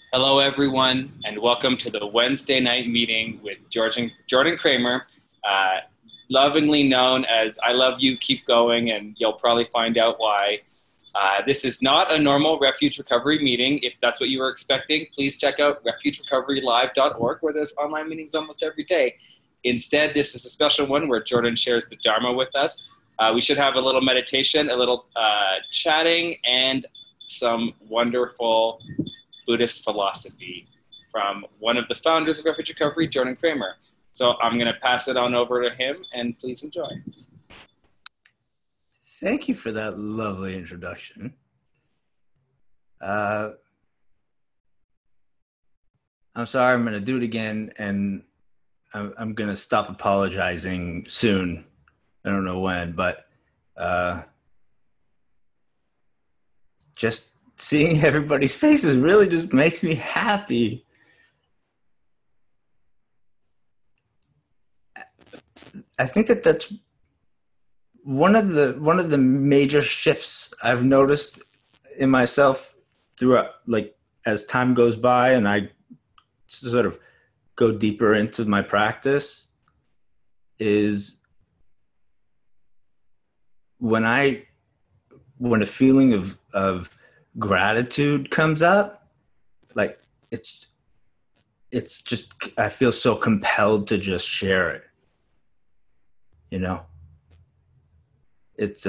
Hello, everyone, and welcome to the Wednesday night meeting with Jordan Kramer, uh, lovingly known as I Love You, Keep Going, and you'll probably find out why. This is not a normal refuge recovery meeting. If that's what you were expecting, please check out refugerecoverylive.org, where there's online meetings almost every day. Instead, this is a special one where Jordan shares the Dharma with us. We should have a little meditation, a little chatting, and some wonderful Buddhist philosophy from one of the founders of Refuge Recovery, Jordan Kramer. So I'm going to pass it on over to him, and please enjoy. Thank you for that lovely introduction. I'm sorry, I'm going to do it again, and I'm going to stop apologizing soon. I don't know when, but just seeing everybody's faces really just makes me happy. I think that's one of the major shifts I've noticed in myself throughout, like, as time goes by and I sort of go deeper into my practice, is when a feeling of gratitude comes up, like it's just, I feel so compelled to just share it. You know, it's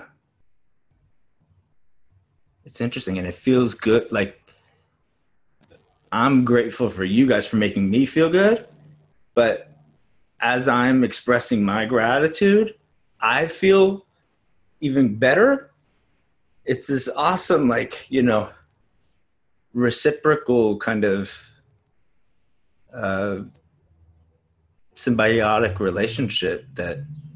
interesting, and it feels good. Like, I'm grateful for you guys for making me feel good, but as I'm expressing my gratitude, I feel even better. It's this awesome, like, reciprocal kind of symbiotic relationship that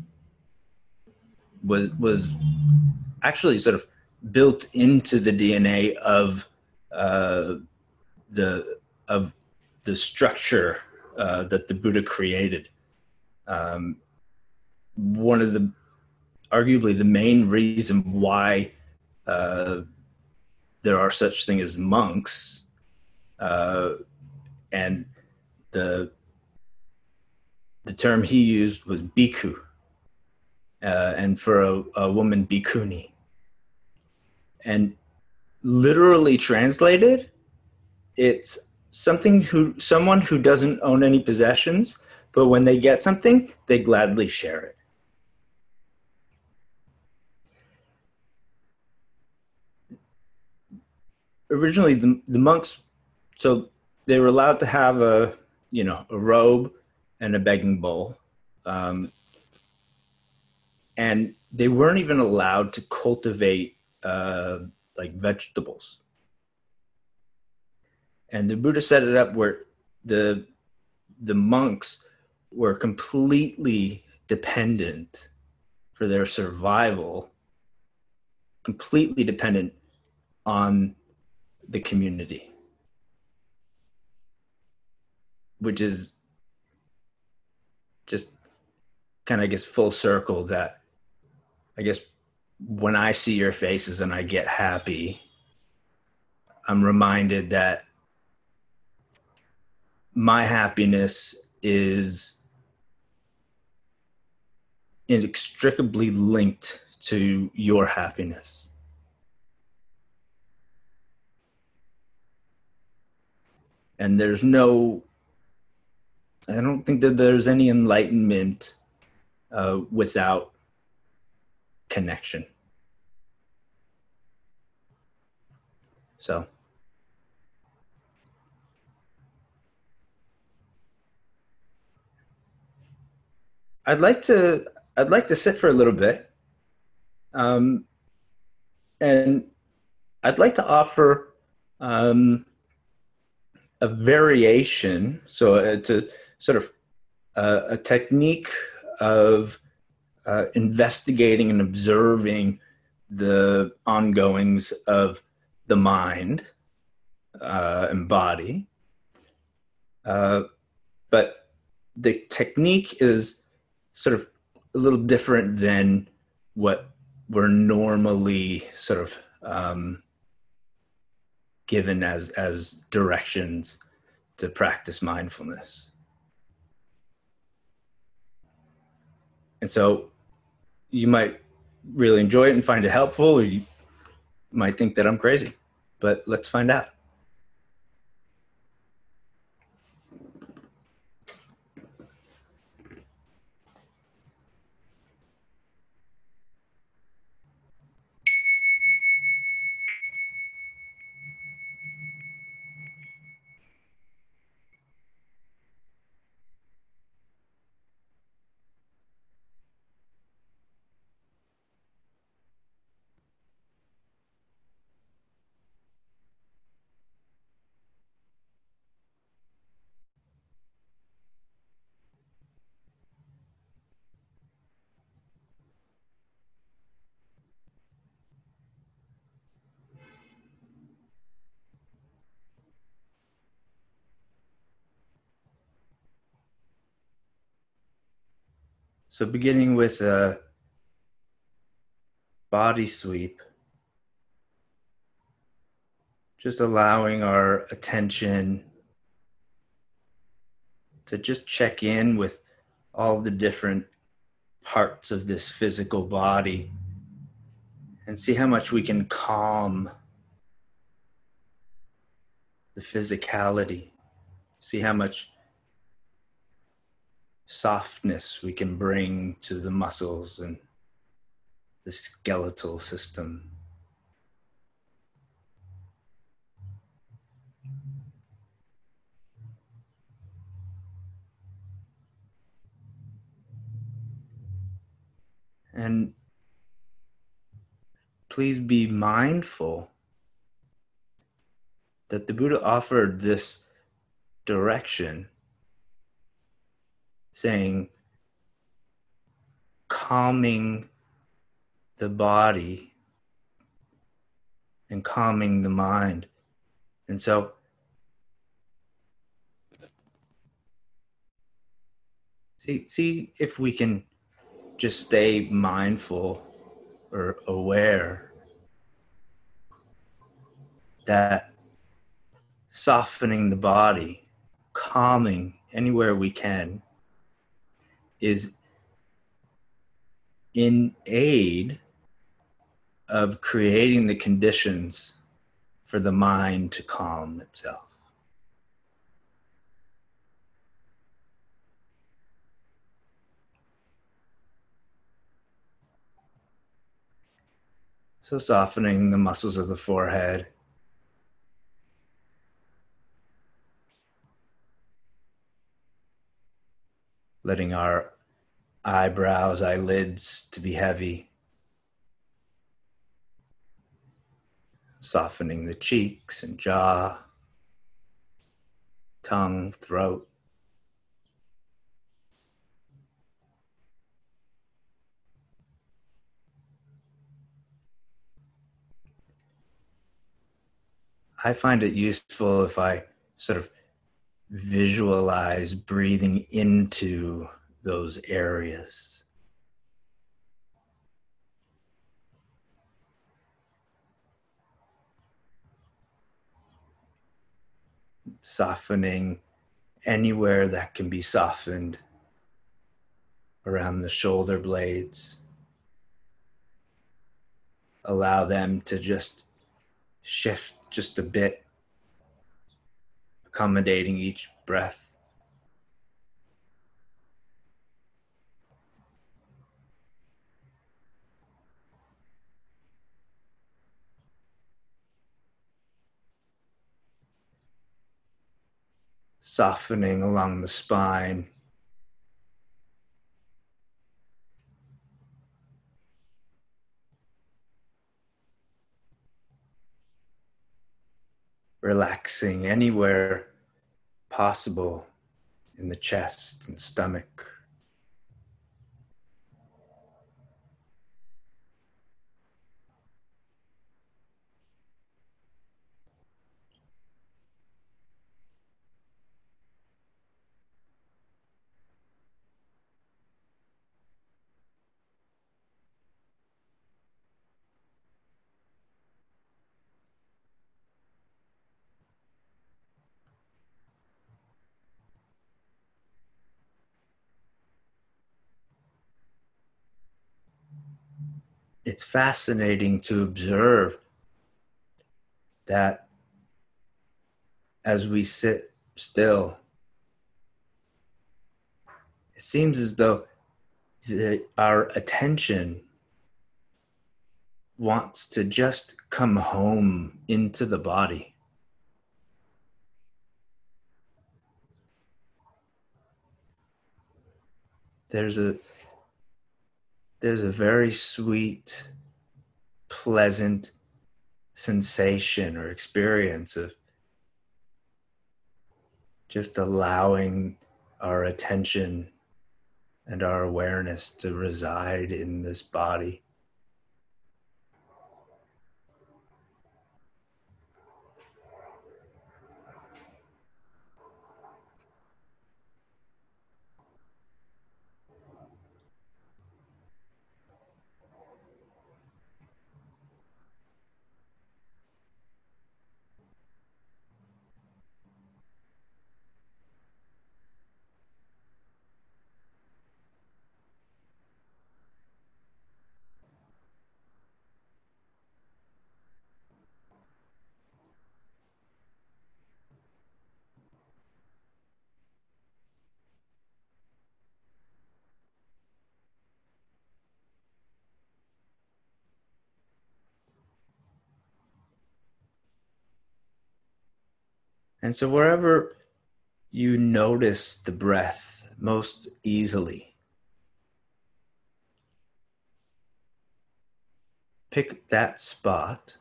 was actually sort of built into the DNA of the structure that the Buddha created. One of the, arguably the main reason why there are such things as monks, and the term he used was bhikkhu, and for a woman, bhikkhuni. And literally translated, it's someone who doesn't own any possessions, but when they get something, they gladly share it. Originally, the monks, so they were allowed to have a robe and a begging bowl, and they weren't even allowed to cultivate like vegetables. And the Buddha set it up where the monks were completely dependent for their survival, completely dependent on the community, which is just kind of, I guess, full circle, that I guess when I see your faces and I get happy, I'm reminded that my happiness is inextricably linked to your happiness. And I don't think that there's any enlightenment without connection. So I'd like to sit for a little bit, and I'd like to offer a variation. So it's a sort of a technique of investigating and observing the ongoings of the mind and body. But the technique is sort of a little different than what we're normally sort of given as directions to practice mindfulness. And so you might really enjoy it and find it helpful, or you might think that I'm crazy, but let's find out. So beginning with a body sweep, just allowing our attention to just check in with all the different parts of this physical body and see how much we can calm the physicality, see how much softness we can bring to the muscles and the skeletal system. And please be mindful that the Buddha offered this direction, saying, calming the body and calming the mind. And so see if we can just stay mindful or aware that softening the body, calming anywhere we can, is in aid of creating the conditions for the mind to calm itself. So softening the muscles of the forehead, letting our eyebrows, eyelids to be heavy, softening the cheeks and jaw, tongue, throat. I find it useful if I sort of visualize breathing into those areas. Softening anywhere that can be softened around the shoulder blades. Allow them to just shift just a bit, accommodating each breath. Softening along the spine. Relaxing anywhere possible in the chest and stomach. it's fascinating to observe that as we sit still, it seems as though our attention wants to just come home into the body. There's a very sweet, pleasant sensation or experience of just allowing our attention and our awareness to reside in this body. And so wherever you notice the breath most easily, pick that spot.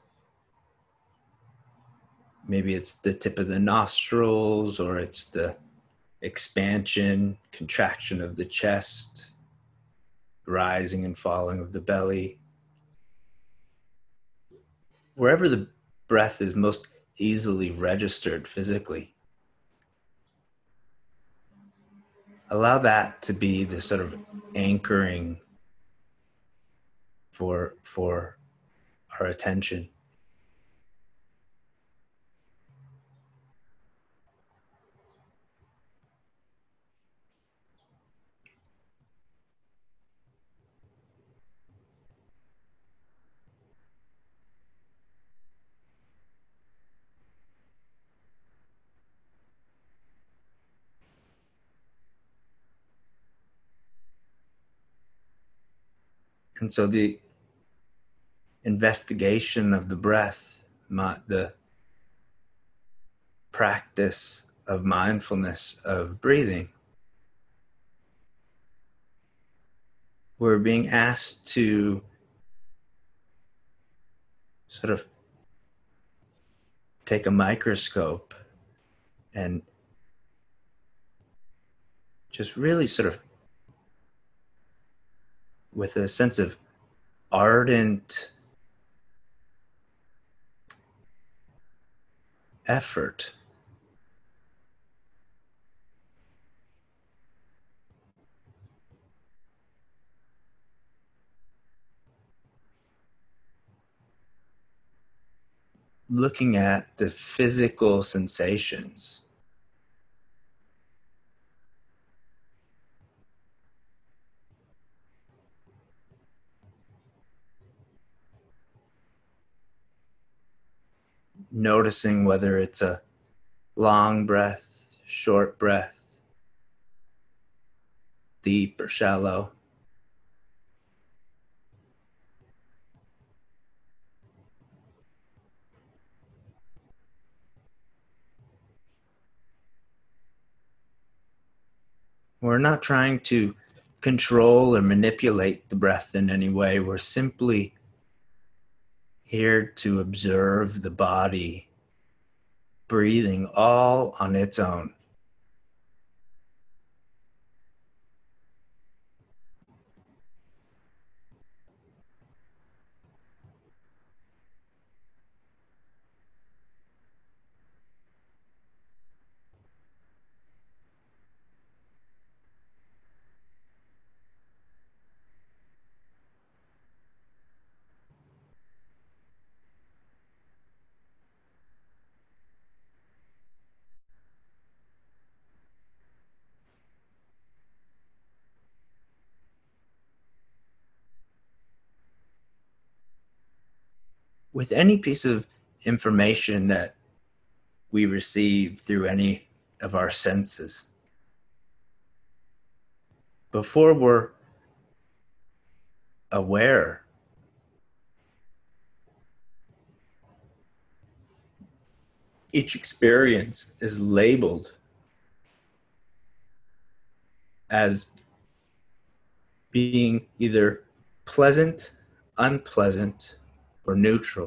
Maybe it's the tip of the nostrils, or it's the expansion, contraction of the chest, rising and falling of the belly. Wherever the breath is most easily registered physically, allow that to be the sort of anchoring for our attention. And so the investigation of the breath, the practice of mindfulness of breathing, we're being asked to sort of take a microscope and just really sort of, with a sense of ardent effort, looking at the physical sensations. Noticing whether it's a long breath, short breath, deep or shallow. We're not trying to control or manipulate the breath in any way. We're simply here to observe the body breathing all on its own. with any piece of information that we receive through any of our senses, before we're aware, each experience is labeled as being either pleasant, unpleasant, or neutral.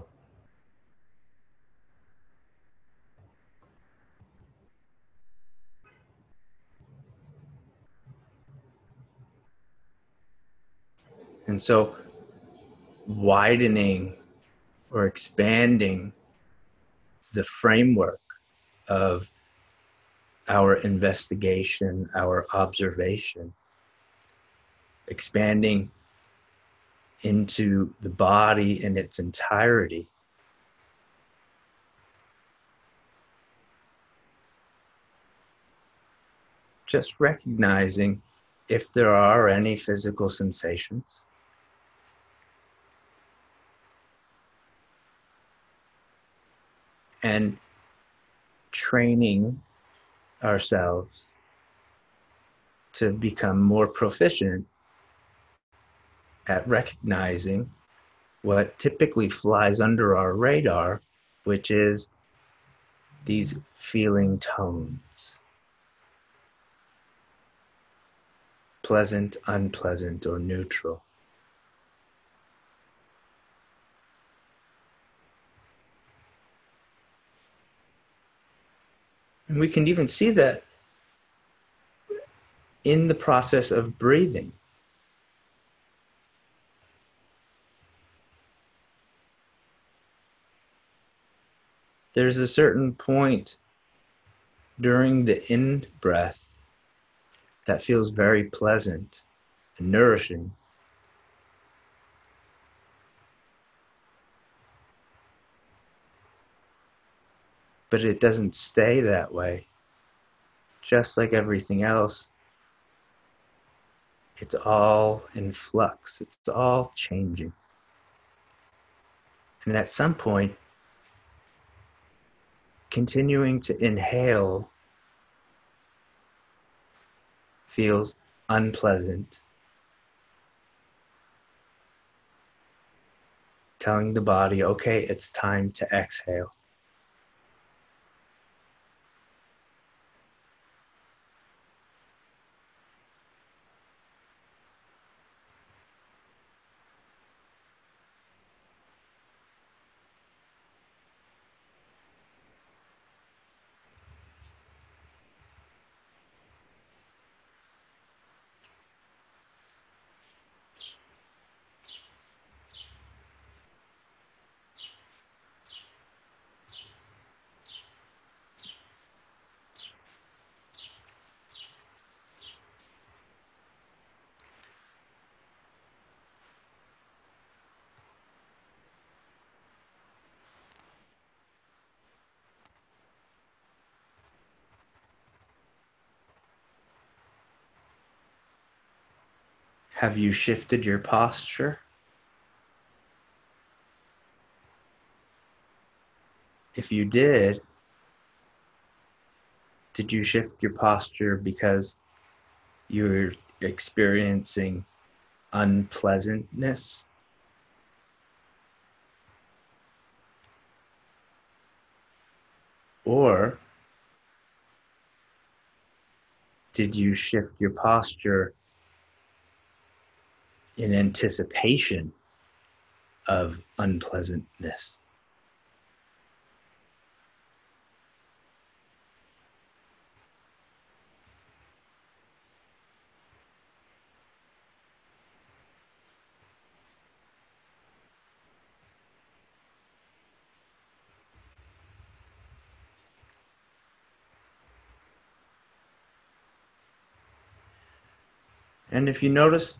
And so widening or expanding the framework of our investigation, our observation, expanding into the body in its entirety, just recognizing if there are any physical sensations, and training ourselves to become more proficient at recognizing what typically flies under our radar, which is these feeling tones. Pleasant, unpleasant, or neutral. And we can even see that in the process of breathing. There's a certain point during the in-breath that feels very pleasant and nourishing. But it doesn't stay that way. Just like everything else, it's all in flux. It's all changing. And at some point, continuing to inhale feels unpleasant. Telling the body, okay, it's time to exhale. Have you shifted your posture? If you did you shift your posture because you're experiencing unpleasantness? Or did you shift your posture in anticipation of unpleasantness? And if you notice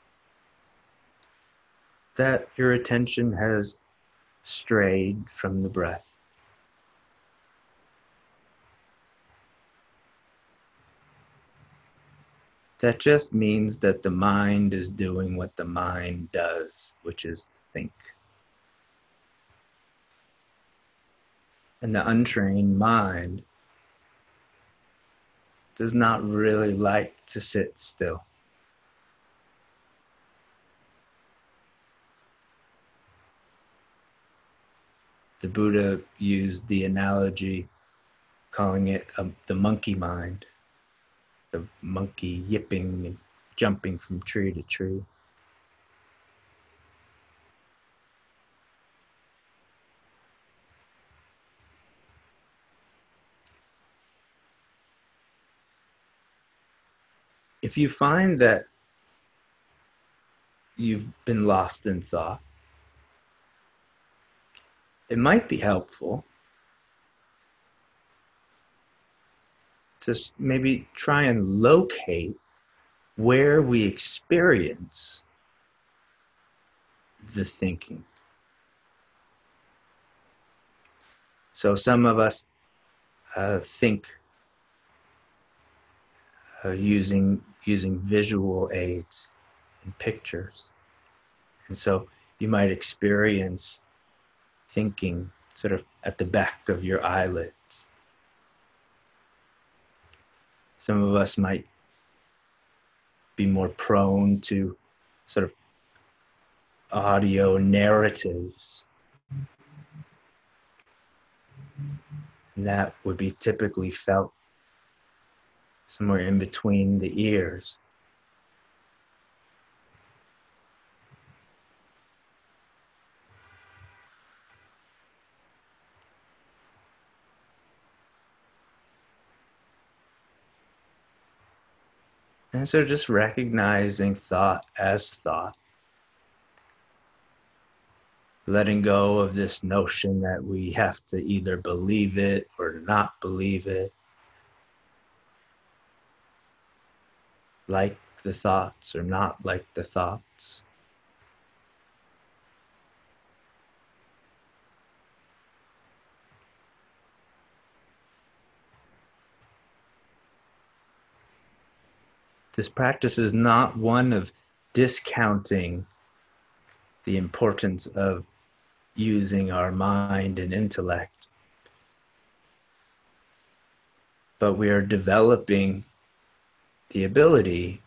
that your attention has strayed from the breath, that just means that the mind is doing what the mind does, which is think. And the untrained mind does not really like to sit still. The Buddha used the analogy, calling it the monkey mind, the monkey yipping and jumping from tree to tree. If you find that you've been lost in thought, it might be helpful to maybe try and locate where we experience the thinking. So some of us think using visual aids and pictures. And so you might experience thinking sort of at the back of your eyelids. Some of us might be more prone to sort of audio narratives. And that would be typically felt somewhere in between the ears. And so just recognizing thought as thought, letting go of this notion that we have to either believe it or not believe it, like the thoughts or not like the thoughts. This practice is not one of discounting the importance of using our mind and intellect, but we are developing the ability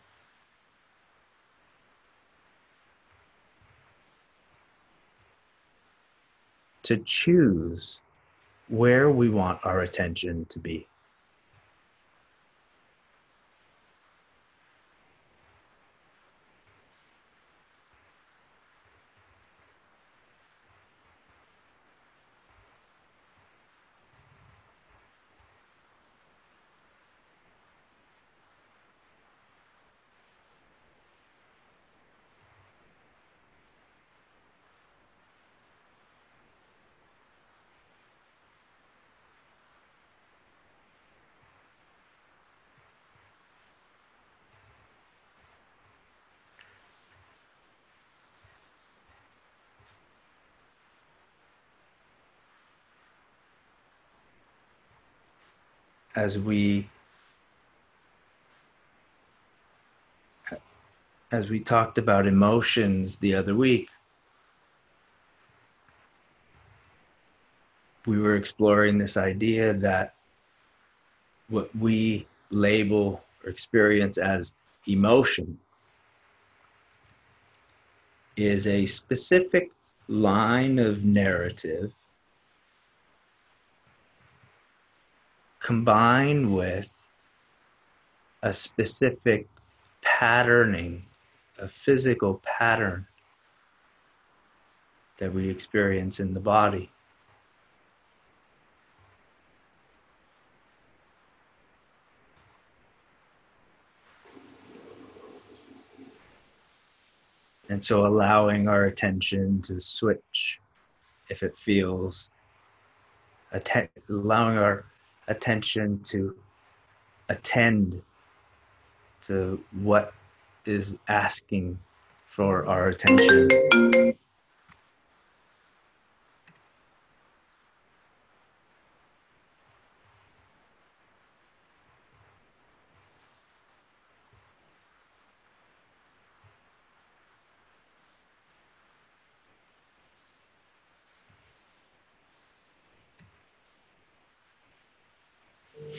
to choose where we want our attention to be. As we talked about emotions the other week, we were exploring this idea that what we label or experience as emotion is a specific line of narrative combined with a specific patterning, a physical pattern that we experience in the body. And so allowing our attention to switch if it feels, allowing our attention to attend to what is asking for our attention.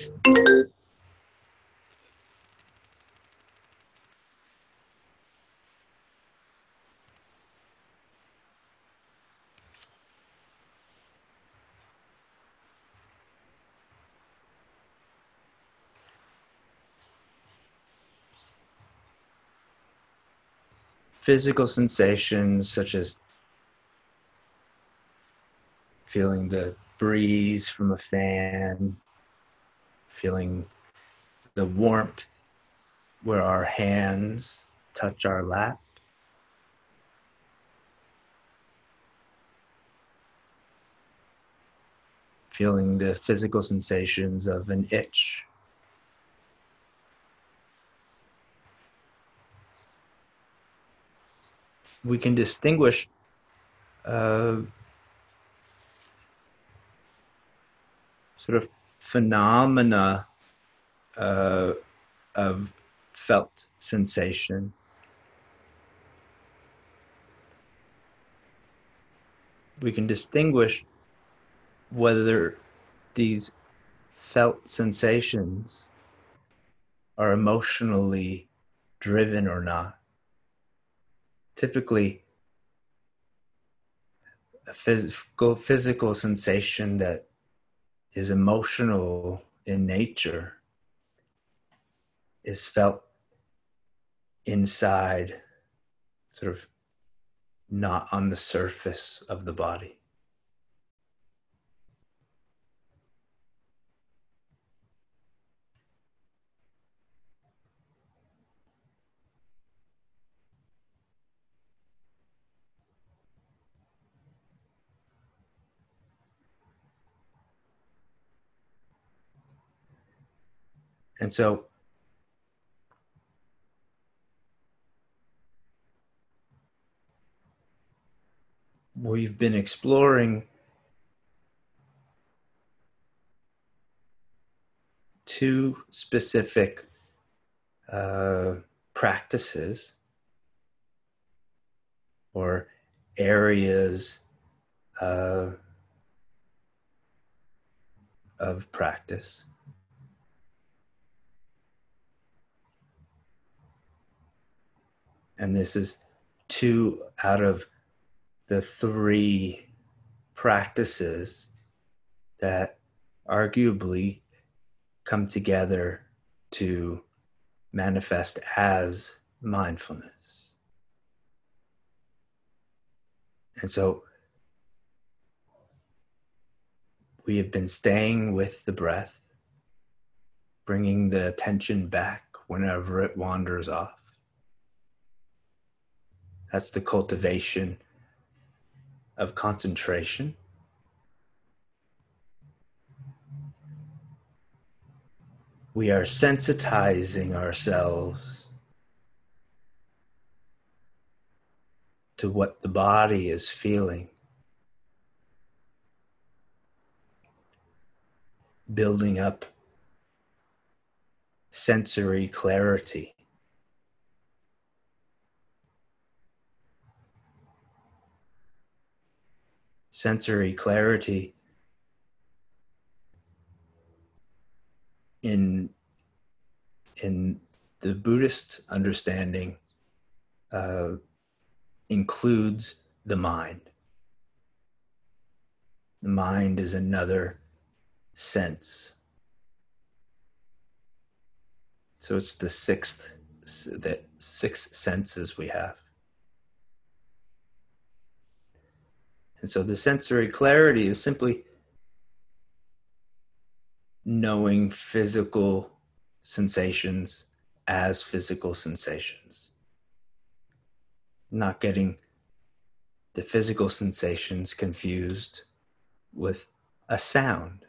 Physical sensations such as feeling the breeze from a fan, feeling the warmth where our hands touch our lap, feeling the physical sensations of an itch. We can distinguish sort of phenomena of felt sensation. We can distinguish whether these felt sensations are emotionally driven or not. Typically, a physical sensation that is emotional in nature is felt inside, sort of not on the surface of the body. And so we've been exploring two specific practices or areas of practice. And this is two out of the three practices that arguably come together to manifest as mindfulness. And so we have been staying with the breath, bringing the attention back whenever it wanders off. That's the cultivation of concentration. We are sensitizing ourselves to what the body is feeling, building up sensory clarity. Sensory clarity in the Buddhist understanding includes the mind. The mind is another sense. So it's the six senses we have. And so the sensory clarity is simply knowing physical sensations as physical sensations. Not getting the physical sensations confused with a sound.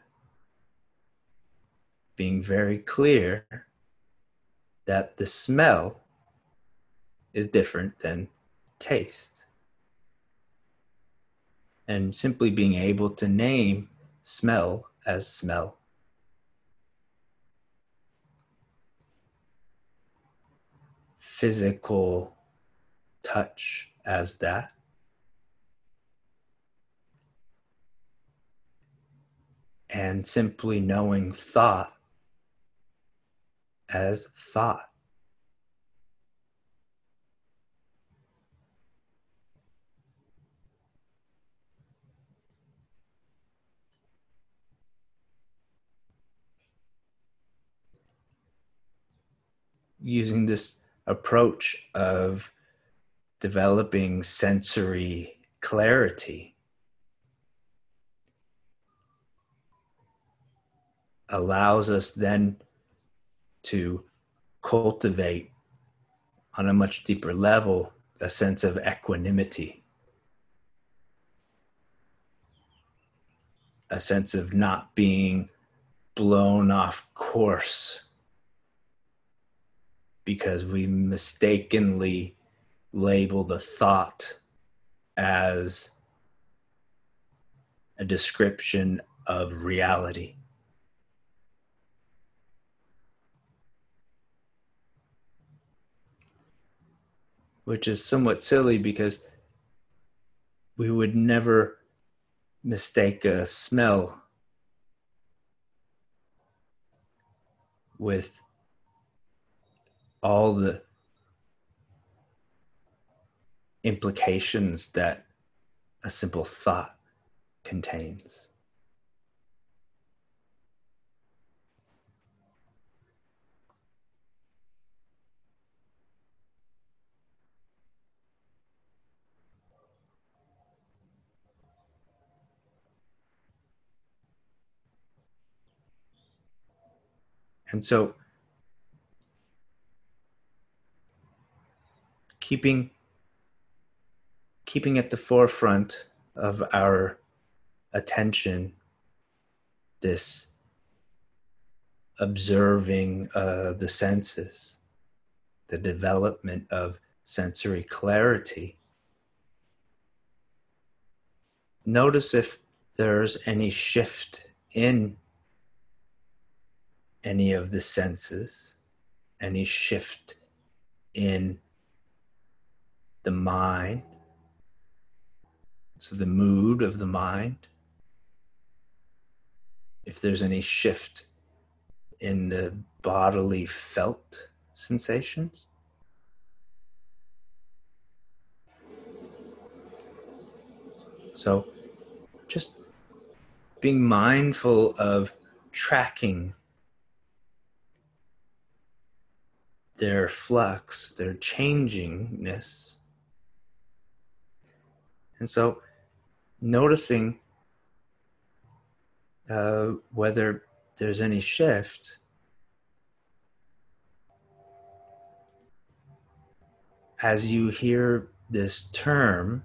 Being very clear that the smell is different than taste. And simply being able to name smell as smell. Physical touch as that. And simply knowing thought as thought. Using this approach of developing sensory clarity allows us then to cultivate on a much deeper level a sense of equanimity, a sense of not being blown off course because we mistakenly labeled a thought as a description of reality. Which is somewhat silly because we would never mistake a smell with all the implications that a simple thought contains. And so keeping at the forefront of our attention this observing the senses, the development of sensory clarity. Notice if there's any shift in any of the senses, any shift in the mind, so the mood of the mind. If there's any shift in the bodily felt sensations. So just being mindful of tracking their flux, their changingness. And so noticing whether there's any shift as you hear this term.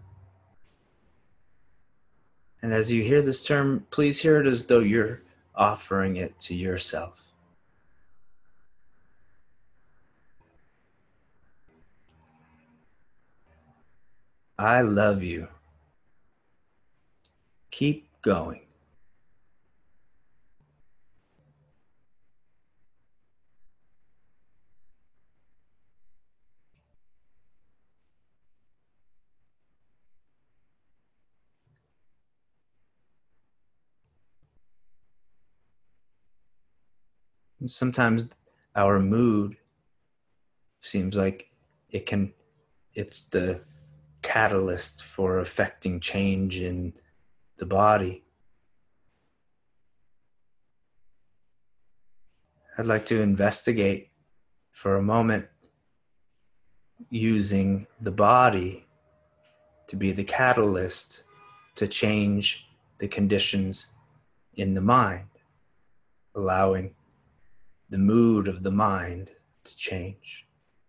And as you hear this term, please hear it as though you're offering it to yourself. I love you. Keep going. And sometimes our mood seems like it's the catalyst for affecting change in the body. I'd like to investigate for a moment using the body to be the catalyst to change the conditions in the mind, allowing the mood of the mind to change.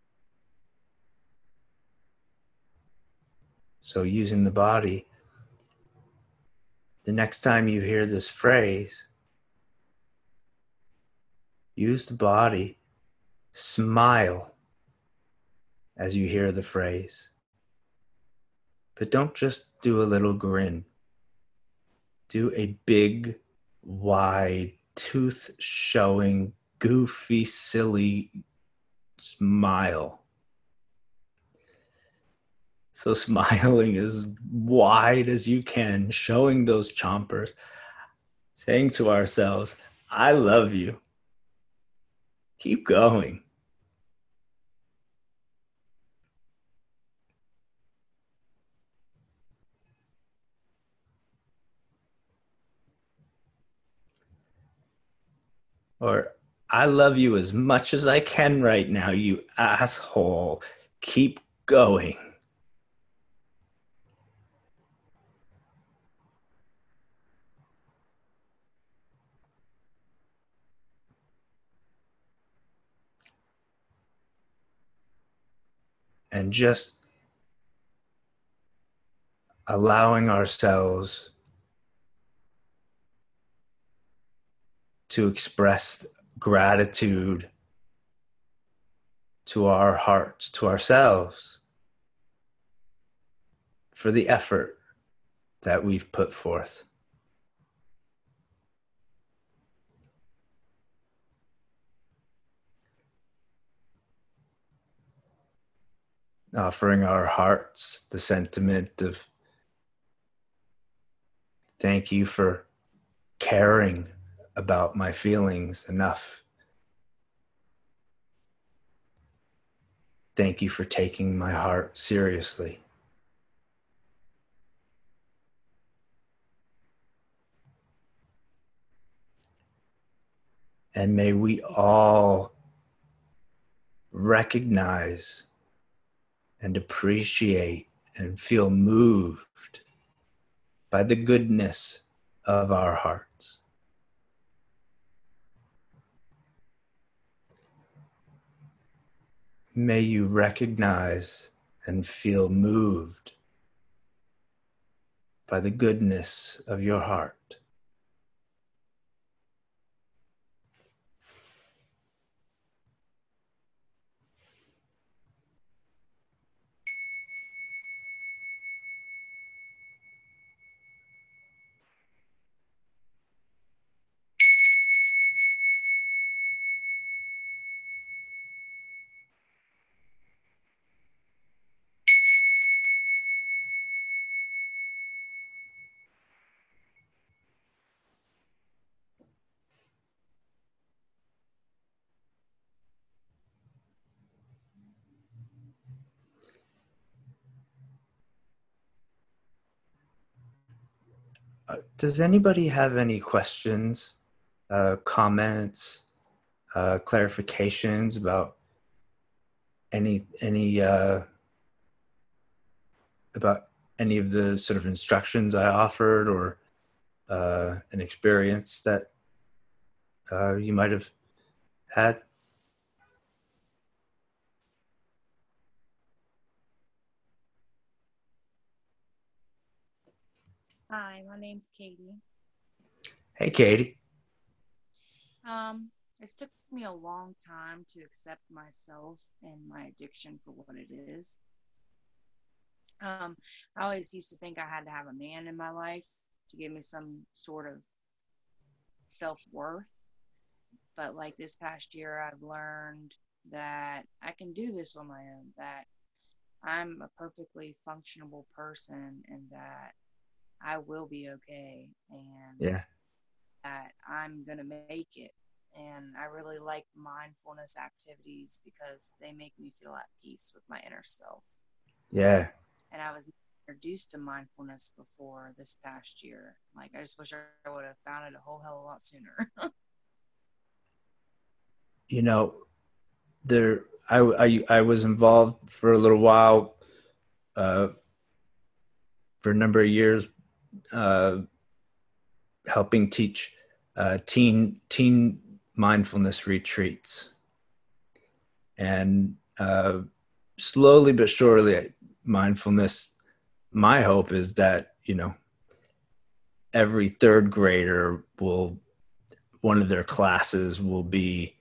So using the body, the next time you hear this phrase, use the body, smile as you hear the phrase. But don't just do a little grin. Do a big, wide, tooth-showing, goofy, silly smile. So smiling as wide as you can, showing those chompers, saying to ourselves, I love you. Keep going. Or, I love you as much as I can right now, you asshole. Keep going. And just allowing ourselves to express gratitude to our hearts, to ourselves, for the effort that we've put forth. Offering our hearts the sentiment of thank you for caring about my feelings enough. Thank you for taking my heart seriously. And may we all recognize and appreciate and feel moved by the goodness of our hearts. May you recognize and feel moved by the goodness of your heart. Does anybody have any questions, comments, clarifications about any about any of the sort of instructions I offered, or an experience that you might have had? Hi, my name's Katie. Hey, Katie. It's took me a long time to accept myself and my addiction for what it is. I always used to think I had to have a man in my life to give me some sort of self-worth. But like this past year, I've learned that I can do this on my own, that I'm a perfectly functionable person and that I will be okay and Yeah. that I'm going to make it. And I really like mindfulness activities because they make me feel at peace with my inner self. Yeah. And I was introduced to mindfulness before this past year. Like, I just wish I would have found it a whole hell of a lot sooner. You know, I was involved for a little while, for a number of years, helping teach teen mindfulness retreats, and slowly but surely, mindfulness. My hope is that every third grader one of their classes will be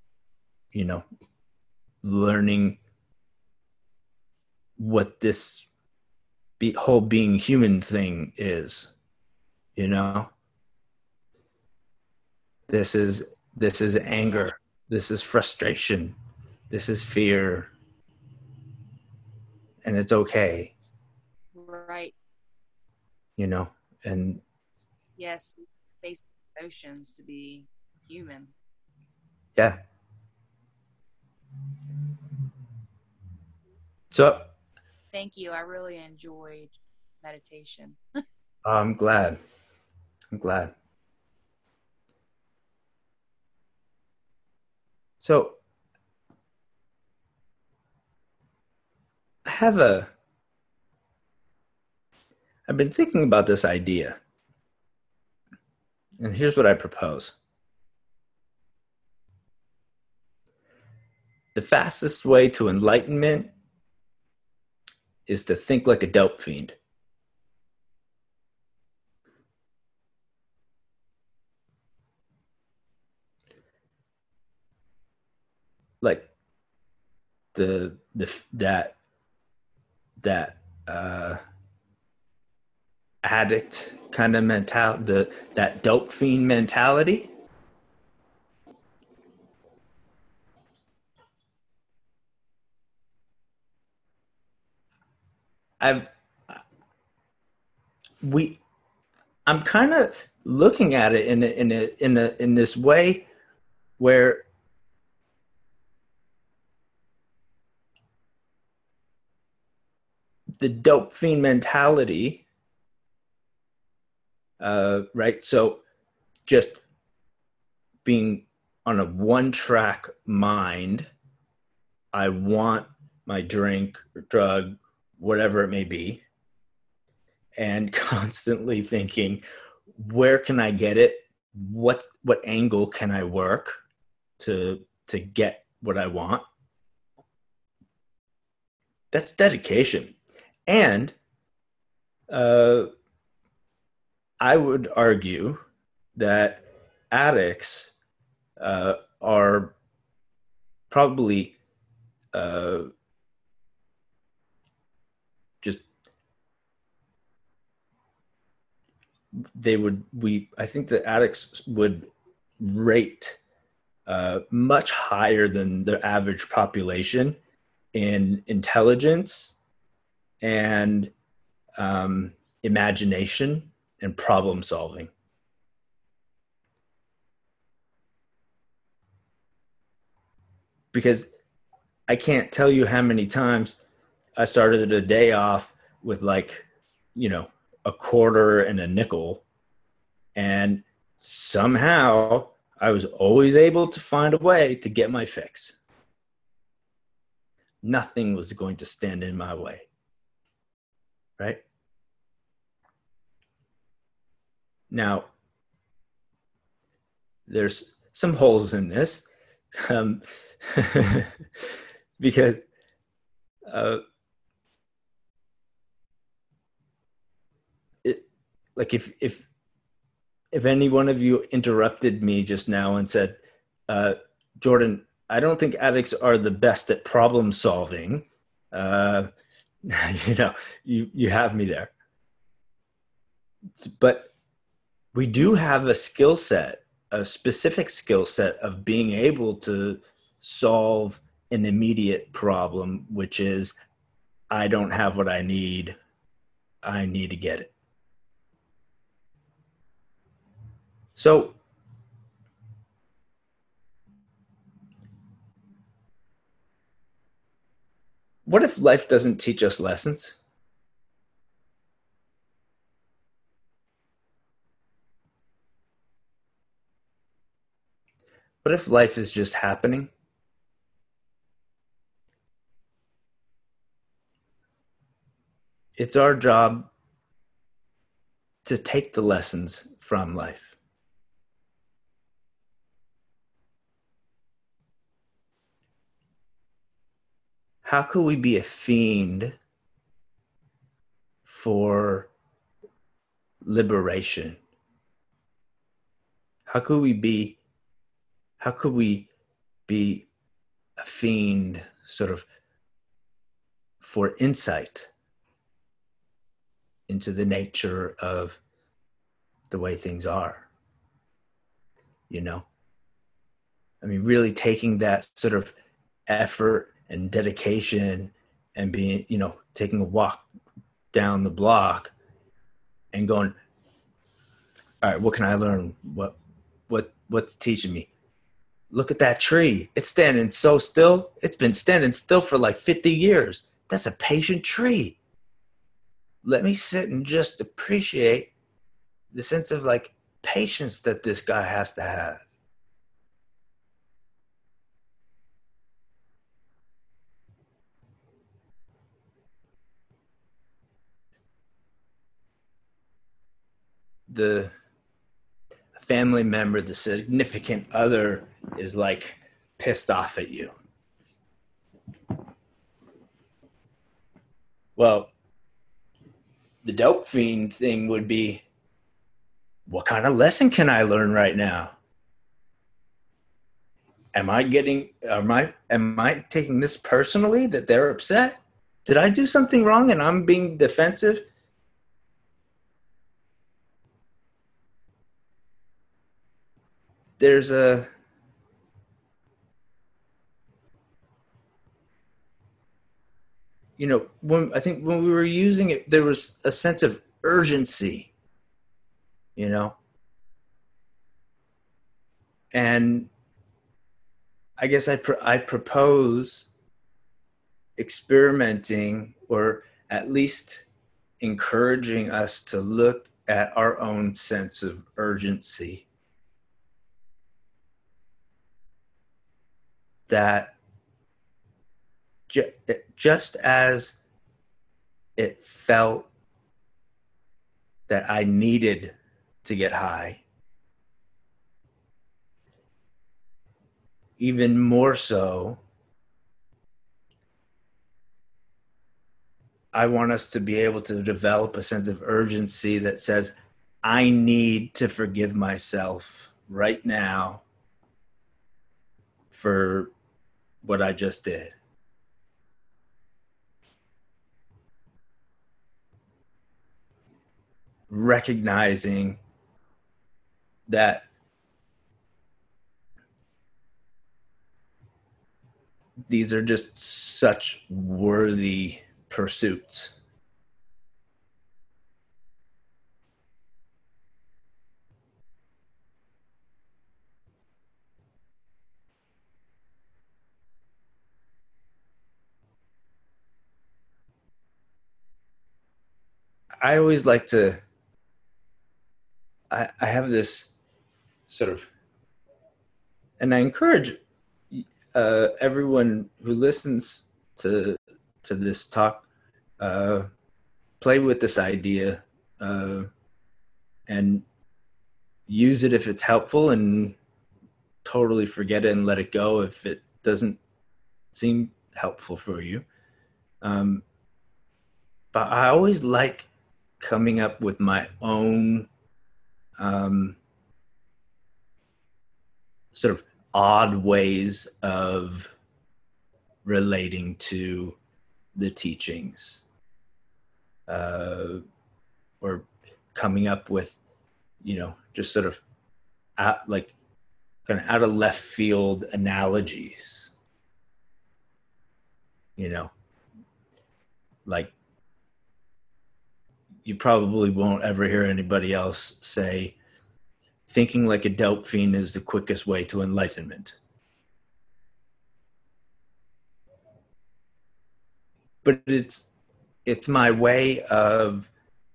learning what this whole being human thing is. This is anger. This is frustration. This is fear. And it's okay. Right. And yes, face emotions to be human. yeah. So Thank you. I really enjoyed meditation. I'm glad. I'm glad. So I have I've been thinking about this idea, and here's what I propose. The fastest way to enlightenment is to think like a dope fiend. Like that addict kind of mentality, that dope fiend mentality. I've we I'm kind of looking at it in this way where the dope fiend mentality, right? So just being on a one track mind. I want my drink or drug, whatever it may be, and constantly thinking, where can I get it? What angle can I work to get what I want? That's dedication. And I would argue that addicts are probably just I think the addicts would rate much higher than the average population in intelligence and imagination and problem solving. Because I can't tell you how many times I started a day off with like, a quarter and a nickel, and somehow I was always able to find a way to get my fix. Nothing was going to stand in my way, right? Now, there's some holes in this, because like if any one of you interrupted me just now and said, Jordan, I don't think addicts are the best at problem solving, you have me there. But we do have a skill set, a specific skill set of being able to solve an immediate problem, which is, I don't have what I need to get it. So what if life doesn't teach us lessons? What if life is just happening? It's our job to take the lessons from life. How could we be a fiend for liberation? How could we be a fiend sort of for insight into the nature of the way things are? I mean, really taking that sort of effort and dedication and being, taking a walk down the block and going, all right, what can I learn? What's teaching me? look at that tree. It's standing so still. It's been standing still for like 50 years. That's a patient tree. Let me sit and just appreciate the sense of like patience that this guy has to have. The family member, the significant other is like pissed off at you. Well, the dope fiend thing would be, what kind of lesson can I learn right now? Am I taking this personally that they're upset? Did I do something wrong and I'm being defensive? There's a I think when we were using it, there was a sense of urgency, and I guess I propose experimenting, or at least encouraging us to look at our own sense of urgency. That just as it felt that I needed to get high, even more so, I want us to be able to develop a sense of urgency that says, I need to forgive myself right now for what I just did. Recognizing that these are just such worthy pursuits. I always like to, I have this sort of, and I encourage everyone who listens to this talk, play with this idea and use it if it's helpful, and totally forget it and let it go if it doesn't seem helpful for you. But I always like coming up with my own sort of odd ways of relating to the teachings, or coming up with, just sort of kind of out of left field analogies, like you probably won't ever hear anybody else say, thinking like a dope fiend is the quickest way to enlightenment. But it's my way of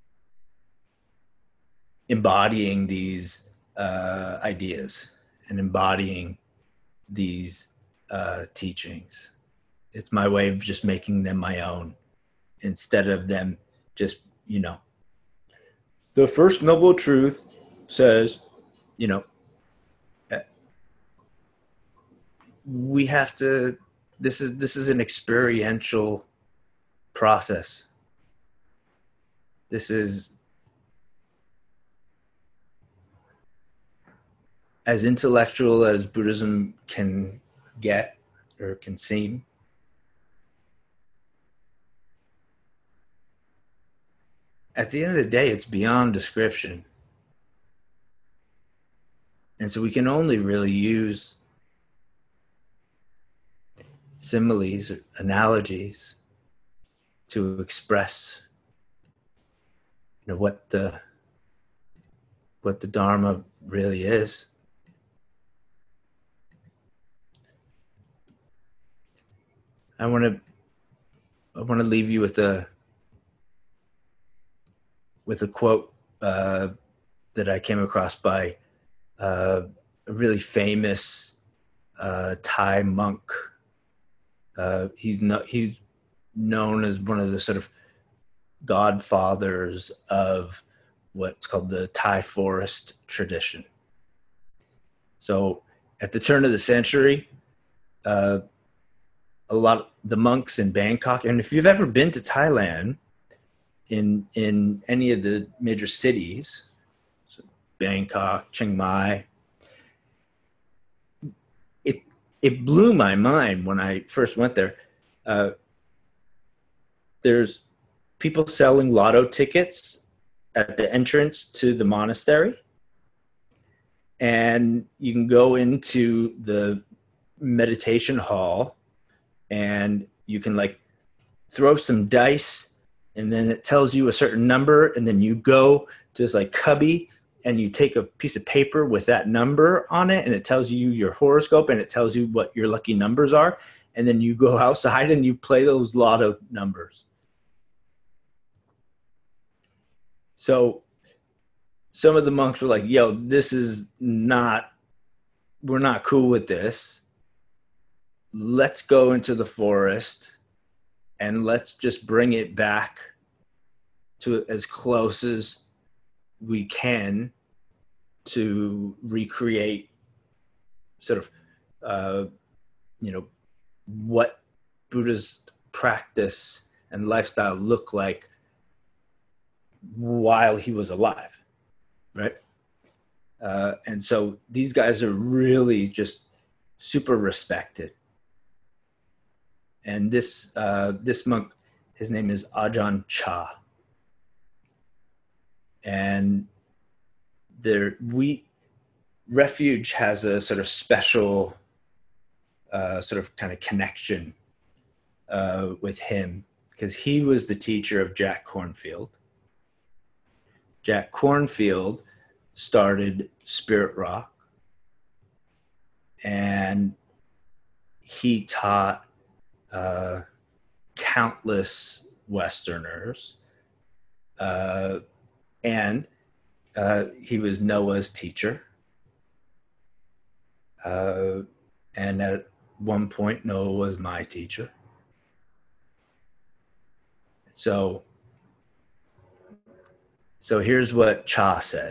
embodying these ideas and embodying these teachings. It's my way of just making them my own, instead of them just, the First Noble Truth says, we have to, this is an experiential process. This is as intellectual as Buddhism can get or can seem. At the end of the day, it's beyond description. And so we can only really use similes or analogies to express, what the Dharma really is. I want to leave you with a quote that I came across by a really famous Thai monk. He's known as one of the sort of godfathers of what's called the Thai forest tradition. So at the turn of the century, a lot of the monks in Bangkok, and if you've ever been to Thailand, in any of the major cities, so Bangkok, Chiang Mai, it blew my mind when I first went there. There's people selling lotto tickets at the entrance to the monastery, and you can go into the meditation hall and you can like throw some dice, and then it tells you a certain number, and then you go to this like cubby and you take a piece of paper with that number on it, and it tells you your horoscope, and it tells you what your lucky numbers are, and then you go outside and you play those lotto numbers. So some of the monks were like, yo, we're not cool with this. Let's go into the forest and let's just bring it back to as close as we can to recreate sort of, what Buddha's practice and lifestyle looked like while he was alive, right? And so these guys are really just super respected. And this monk, his name is Ajahn Chah. And Refuge has a sort of special sort of kind of connection with him, because he was the teacher of Jack Kornfield. Jack Kornfield started Spirit Rock, and he taught countless Westerners, and he was Noah's teacher. And at one point, Noah was my teacher. So here's what Cha said.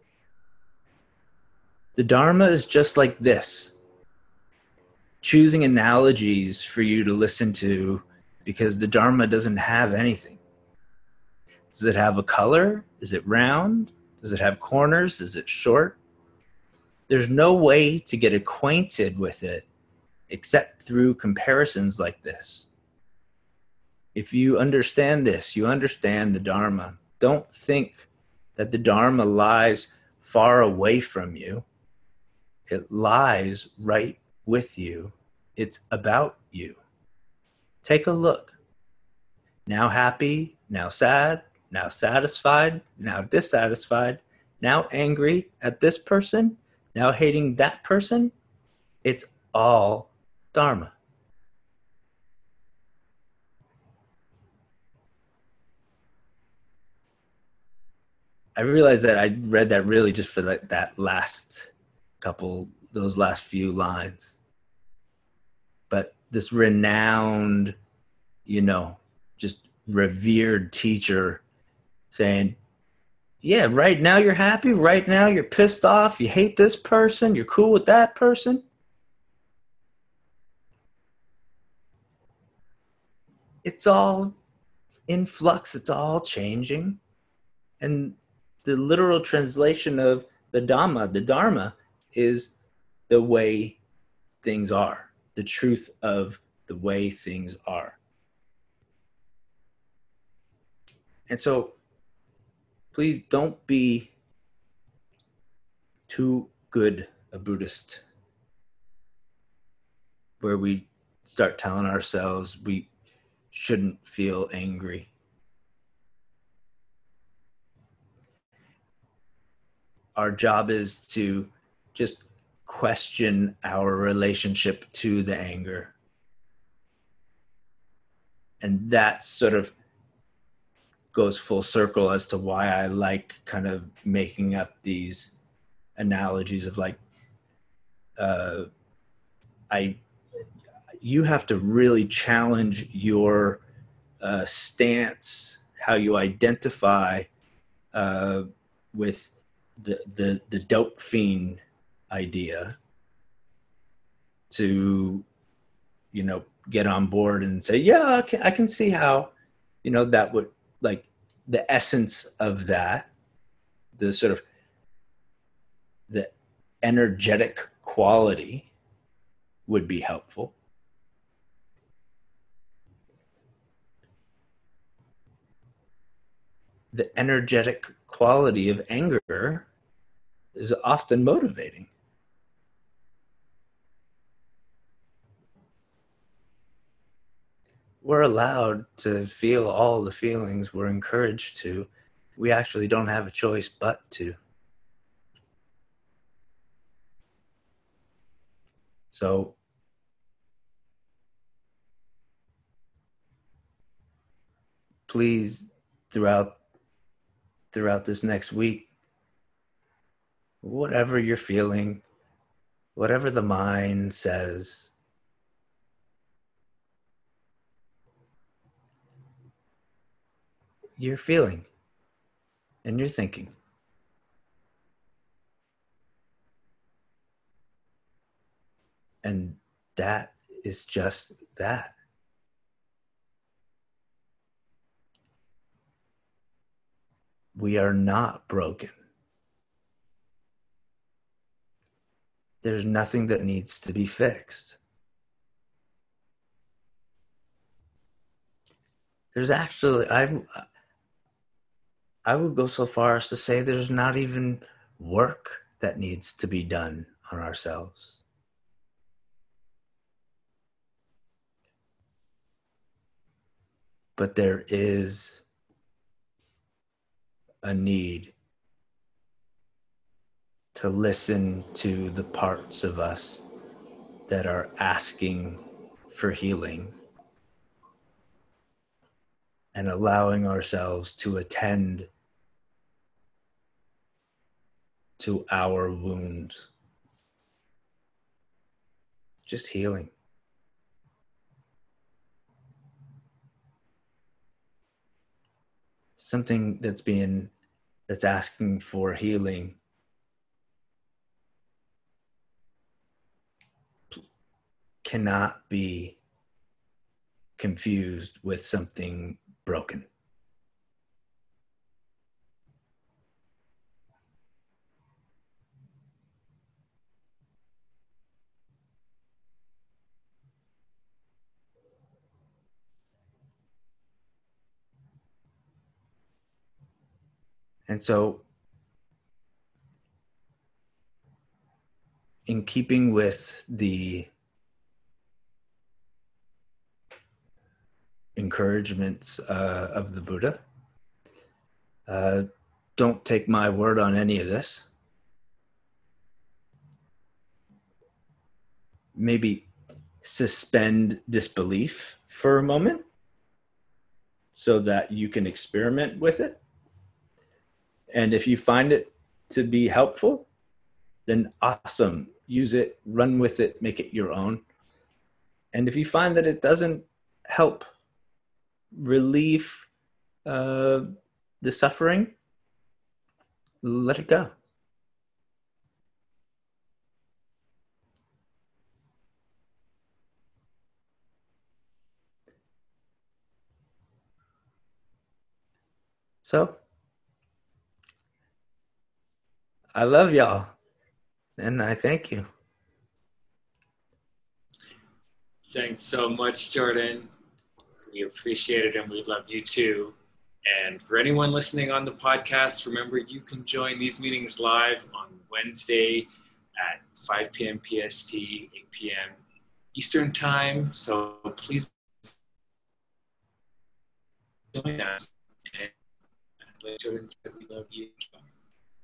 The Dharma is just like this. Choosing analogies for you to listen to, because the Dharma doesn't have anything. Does it have a color? Is it round? Does it have corners? Is it short? There's no way to get acquainted with it except through comparisons like this. If you understand this, you understand the Dharma. Don't think that the Dharma lies far away from you. It lies right with you. It's about you. Take a look. Now happy, now sad, now satisfied, now dissatisfied, now angry at this person, now hating that person. It's all Dharma. I realized that I read that really just for that last those last few lines. But this renowned, just revered teacher saying, yeah, right now you're happy, right now you're pissed off, you hate this person, you're cool with that person. It's all in flux, it's all changing. And the literal translation of the Dharma is the way things are, the truth of the way things are. And so please don't be too good a Buddhist, where we start telling ourselves we shouldn't feel angry. Our job is to just question our relationship to the anger. and that sort of goes full circle as to why I like kind of making up these analogies of like, you have to really challenge your stance, how you identify with the dope fiend idea to, you know, get on board and say, yeah, I can see how, you know, that would, like, the essence of that, the sort of the energetic quality would be helpful. The energetic quality of anger is often motivating. We're allowed to feel all the feelings. We're encouraged to. We actually don't have a choice but to. So please, throughout this next week, whatever you're feeling, whatever the mind says, you're feeling and you're thinking. And that is just that. We are not broken. There's nothing that needs to be fixed. There's actually, I would go so far as to say there's not even work that needs to be done on ourselves. But there is a need to listen to the parts of us that are asking for healing and allowing ourselves to attend to our wounds. Just healing. Something that's asking for healing cannot be confused with something broken. And so, in keeping with the encouragements of the Buddha, don't take my word on any of this. Maybe suspend disbelief for a moment so that you can experiment with it. And if you find it to be helpful, then awesome. Use it, run with it, make it your own. And if you find that it doesn't help relieve the suffering, let it go. So, I love y'all, and I thank you. Thanks so much, Jordan. We appreciate it, and we love you too. And for anyone listening on the podcast, remember you can join these meetings live on Wednesday at 5 p.m. PST, 8 p.m. Eastern Time. So please join us. And like Jordan said, we love you.